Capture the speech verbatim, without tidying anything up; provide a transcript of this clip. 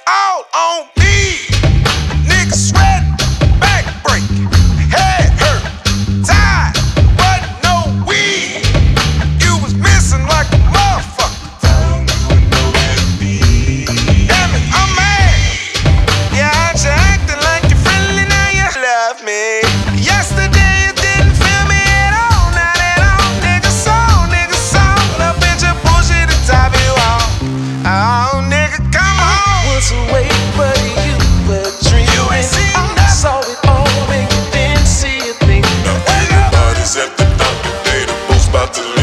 all on me. Niggas sweat, back break, head hurt, tired, but no weed. You was missing like a motherfucker. Damn it, I'm mad. Yeah, I you acting like you're friendly, now you love me. Yesterday you didn't feel me at all, not at all. Nigga soul, nigga soul, a bitch of bullshit to top you off. Oh, nigga, come on. Was away, but you were dreaming. You ain't seen I nothing. saw it all when you didn't see a thing. Now everybody's at the doctor today, the folks about to